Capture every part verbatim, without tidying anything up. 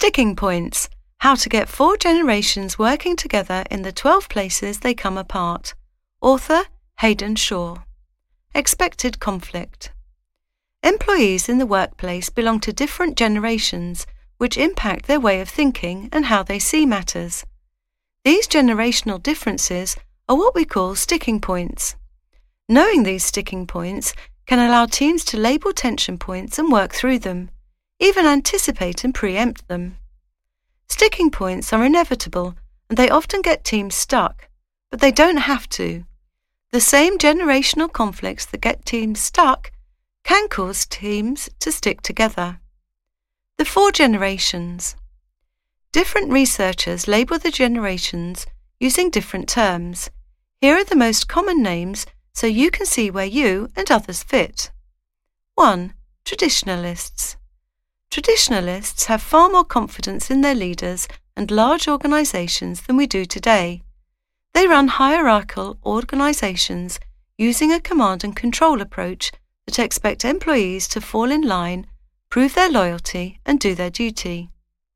Sticking points. How to get four generations working together in the twelve places they come apart. Author Hayden Shaw. Expected conflict. Employees in the workplace belong to different generations, which impact their way of thinking and how they see matters. These generational differences are what we call sticking points. Knowing these sticking points can allow teams to label tension points and work through them, even anticipate and preempt them. Sticking points are inevitable and they often get teams stuck, but they don't have to. The same generational conflicts that get teams stuck can cause teams to stick together. The four generations. Different researchers label the generations using different terms. Here are the most common names so you can see where you and others fit. one. Traditionalists. Traditionalists have far more confidence in their leaders and large organizations than we do today. They run hierarchical organizations using a command and control approach that expect employees to fall in line, prove their loyalty, and do their duty.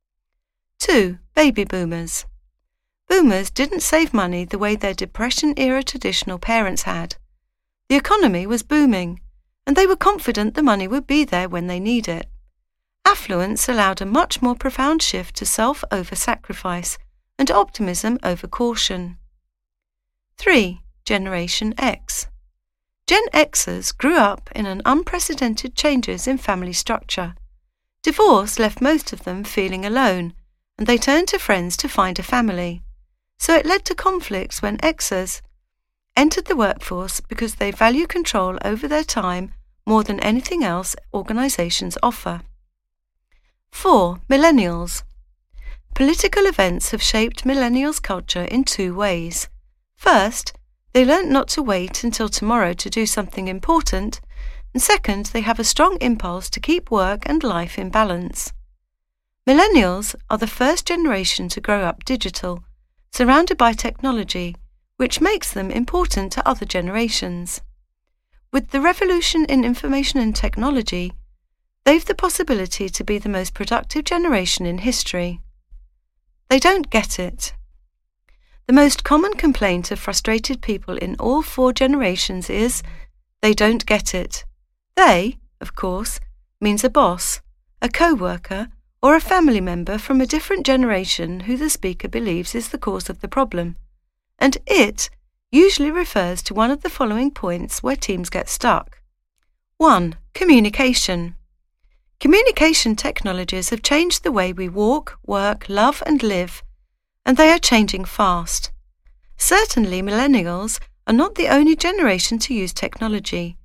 two. Baby boomers. Boomers didn't save money the way their Depression-era traditional parents had. The economy was booming, and they were confident the money would be there when they need it. Affluence allowed a much more profound shift to self over sacrifice and optimism over caution. three. Generation X. Gen Xers grew up in an unprecedented changes in family structure. Divorce left most of them feeling alone, and they turned to friends to find a family. So it led to conflicts when Xers entered the workforce because they value control over their time more than anything else organizations offer. four. Millennials. Political events have shaped millennials' culture in two ways. First, they learnt not to wait until tomorrow to do something important, and second, they have a strong impulse to keep work and life in balance. Millennials are the first generation to grow up digital, surrounded by technology, which makes them important to other generations. With the revolution in information and technology, they've the possibility to be the most productive generation in history. They don't get it. The most common complaint of frustrated people in all four generations is, they don't get it. They, of course, means a boss, a co-worker, or a family member from a different generation who the speaker believes is the cause of the problem. And it usually refers to one of the following points where teams get stuck. one. Communication. Communication technologies have changed the way we walk, work, love and live, and they are changing fast. Certainly millennials are not the only generation to use technology.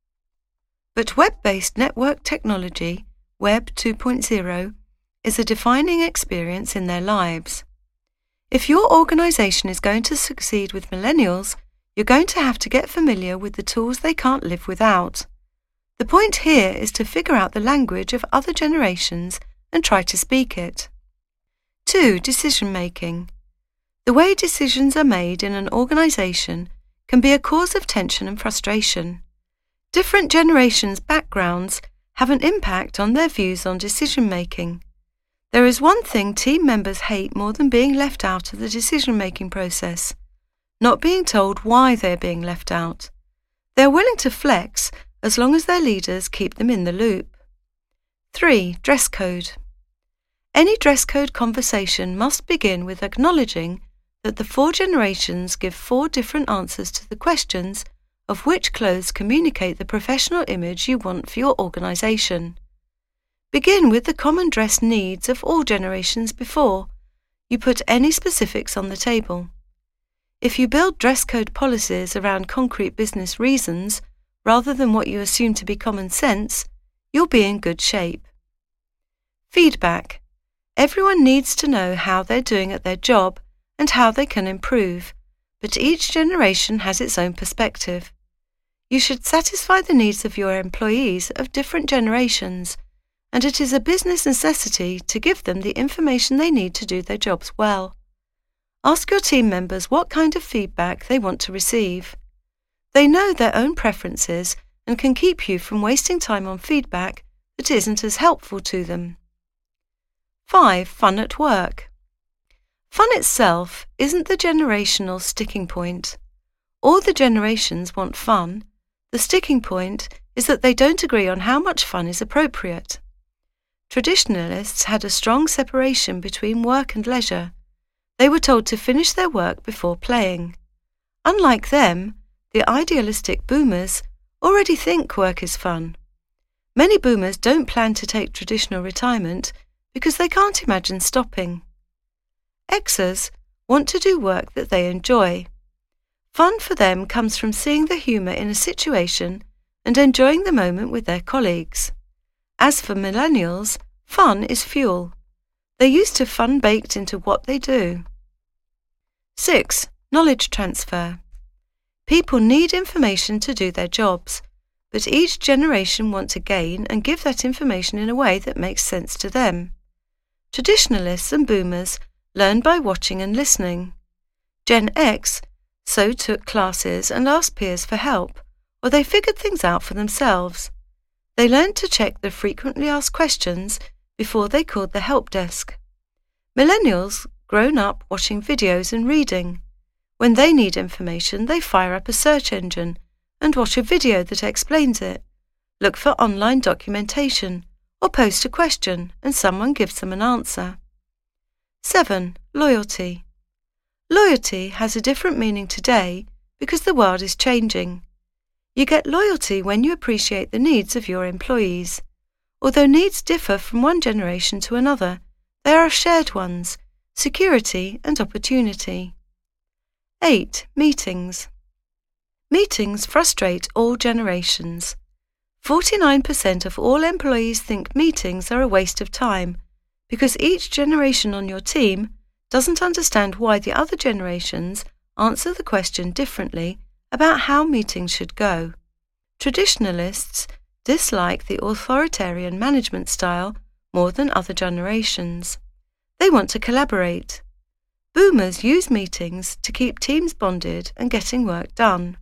But web-based network technology, Web two point oh, is a defining experience in their lives. If your organization is going to succeed with millennials, you're going to have to get familiar with the tools they can't live without. The point here is to figure out the language of other generations and try to speak it. two. Decision-making. The way decisions are made in an organization can be a cause of tension and frustration. Different generations' backgrounds have an impact on their views on decision-making. There is one thing team members hate more than being left out of the decision-making process: not being told why they're being left out. They're willing to flex as long as their leaders keep them in the loop. three. Dress code. Any dress code conversation must begin with acknowledging that the four generations give four different answers to the questions of which clothes communicate the professional image you want for your organization. Begin with the common dress needs of all generations before you put any specifics on the table. If you build dress code policies around concrete business reasons, rather than what you assume to be common sense, you'll be in good shape. Feedback. Everyone needs to know how they're doing at their job and how they can improve, but each generation has its own perspective. You should satisfy the needs of your employees of different generations, and it is a business necessity to give them the information they need to do their jobs well. Ask your team members what kind of feedback they want to receive. They know their own preferences and can keep you from wasting time on feedback that isn't as helpful to them. five. Fun at work. Fun itself isn't the generational sticking point. All the generations want fun. The sticking point is that they don't agree on how much fun is appropriate. Traditionalists had a strong separation between work and leisure. They were told to finish their work before playing. Unlike them, the idealistic boomers already think work is fun. Many boomers don't plan to take traditional retirement because they can't imagine stopping. Xers want to do work that they enjoy. Fun for them comes from seeing the humour in a situation and enjoying the moment with their colleagues. As for millennials, fun is fuel. They're used to fun baked into what they do. six. Knowledge transfer. People need information to do their jobs, but each generation wants to gain and give that information in a way that makes sense to them. Traditionalists and boomers learn by watching and listening. Gen X so took classes and asked peers for help, or they figured things out for themselves. They learned to check the frequently asked questions before they called the help desk. Millennials grown up watching videos and reading. When they need information, they fire up a search engine and watch a video that explains it, look for online documentation, or post a question and someone gives them an answer. seven. Loyalty. Loyalty has a different meaning today because the world is changing. You get loyalty when you appreciate the needs of your employees. Although needs differ from one generation to another, there are shared ones: security and opportunity. eight. Meetings. Meetings frustrate all generations. forty-nine percent of all employees think meetings are a waste of time because each generation on your team doesn't understand why the other generations answer the question differently about how meetings should go. Traditionalists dislike the authoritarian management style more than other generations. They want to collaborate. Boomers use meetings to keep teams bonded and getting work done.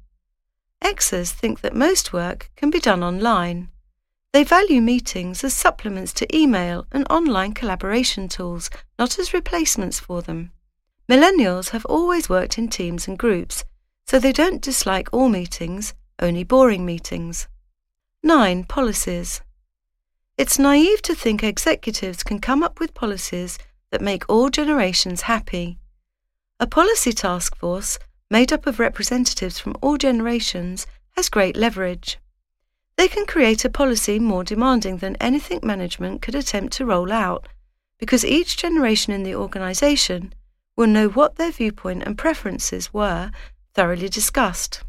Xers think that most work can be done online. They value meetings as supplements to email and online collaboration tools, not as replacements for them. Millennials have always worked in teams and groups, so they don't dislike all meetings, only boring meetings. nine. Policies. It's naive to think executives can come up with policies that make all generations happy. A policy task force made up of representatives from all generations has great leverage. They can create a policy more demanding than anything management could attempt to roll out, because each generation in the organisation will know what their viewpoint and preferences were thoroughly discussed.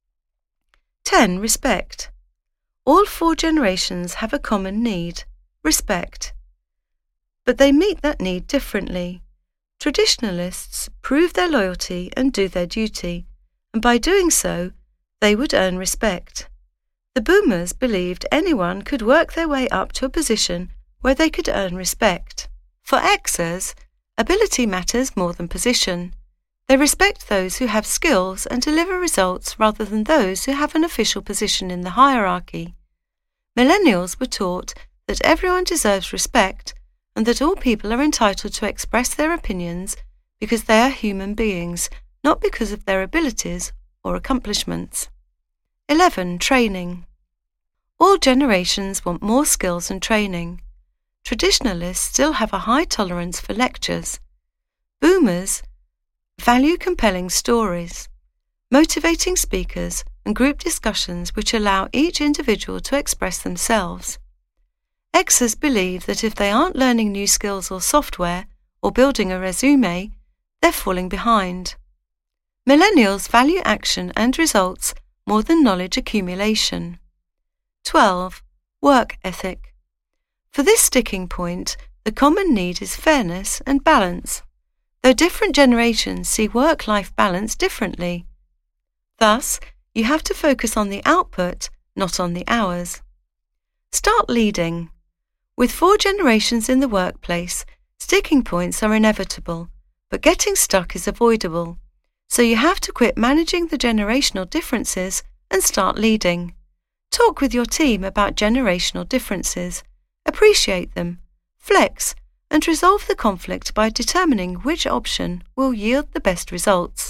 ten. Respect. All four generations have a common need: respect. But they meet that need differently. Traditionalists prove their loyalty and do their duty, and by doing so, they would earn respect. The boomers believed anyone could work their way up to a position where they could earn respect. For Xers, ability matters more than position. They respect those who have skills and deliver results rather than those who have an official position in the hierarchy. Millennials were taught that everyone deserves respect and that all people are entitled to express their opinions because they are human beings, not because of their abilities or accomplishments. eleven. Training. All generations want more skills and training. Traditionalists still have a high tolerance for lectures. Boomers value compelling stories, motivating speakers, and group discussions which allow each individual to express themselves. Xers believe that if they aren't learning new skills or software or building a resume, they're falling behind. Millennials value action and results more than knowledge accumulation. twelve. Work ethic. For this sticking point, the common need is fairness and balance, though different generations see work-life balance differently. Thus, you have to focus on the output, not on the hours. Start leading. With four generations in the workplace, sticking points are inevitable, but getting stuck is avoidable. So you have to quit managing the generational differences and start leading. Talk with your team about generational differences, appreciate them, flex, and resolve the conflict by determining which option will yield the best results.